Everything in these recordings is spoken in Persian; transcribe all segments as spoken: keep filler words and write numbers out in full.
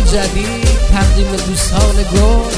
جدید تقدیم دوستان گل.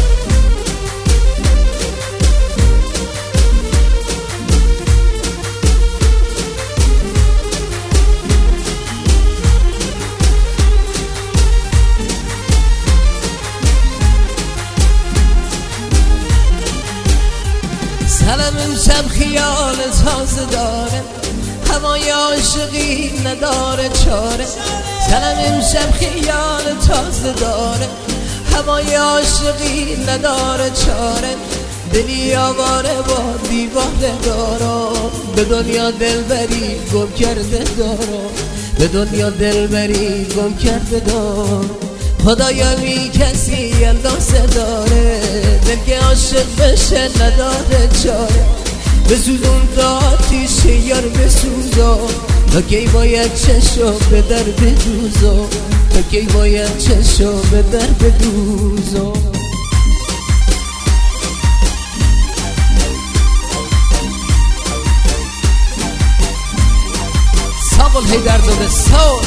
سلام امشب خیال تازه داره، هوای عاشقی نداره چاره. سلام امشب خیال تازه داره، هوای عاشقی نداره چاره. دلی آواره با دیواره دارم، به دنیا دلبری گم کرده دارم، به دنیا دلبری گم کرده دارم. خدایا بی کسی اندازه داره، دل که عاشق بشه نداره چاره. بسوزون تا آتیش یار بسوزا، تا کی باید چشو به در بدوزا، تا کی باید چشو به در بدوزا. ساقل هیدر زاده ساق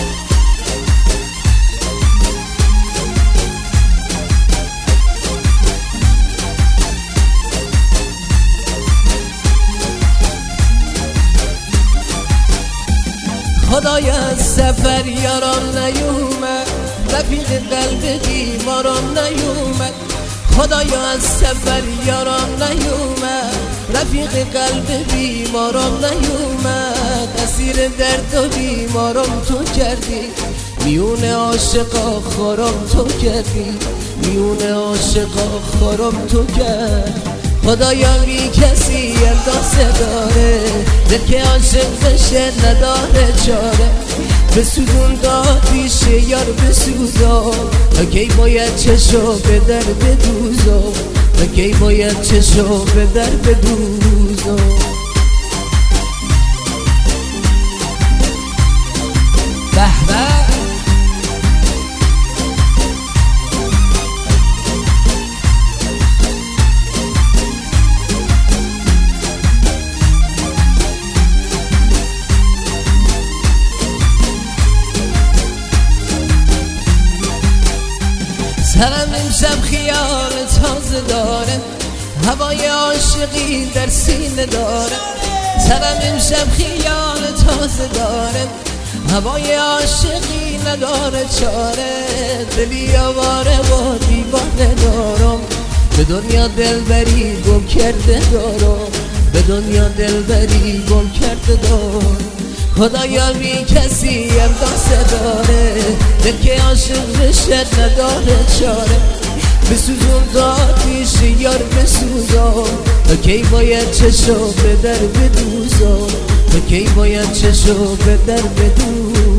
خدایا از سفر یاران نیومد، رفیق قلب بیماران نیومد. خدایا از سفر یاران نیومد، رفیق قلب بیماران نیومد. اسیر درد و بیماران تو کردی، میون عاشقا خرام تو کردی، میون عاشقا خرام تو کرد. خدایا بی کسی اندازه داره، دل که عاشق بشه نداره چاره. بسوزون تا آتیش یار بسوزا، تا کی باید چشو به در بدوزا، تا کی باید چشو به در بدوزا. به به سلام امشب خیال تازه داره، هوای عاشقی در سینه داره. سلام امشب خیال تازه داره، هوای عاشقی نداره چاره. دلی آواره با دیواره دارم، به دنیا دلبری گم کرده دارم، به دنیا دلبری گم کرده دارم. خدایا بی کسی اندازه داره، دل که عاشق بشه نداره چاره. بسوزون تا آتیش یار بسوزا، تا کی باید چشو به در بدوزا، تا کی باید چشو به در بدوزا.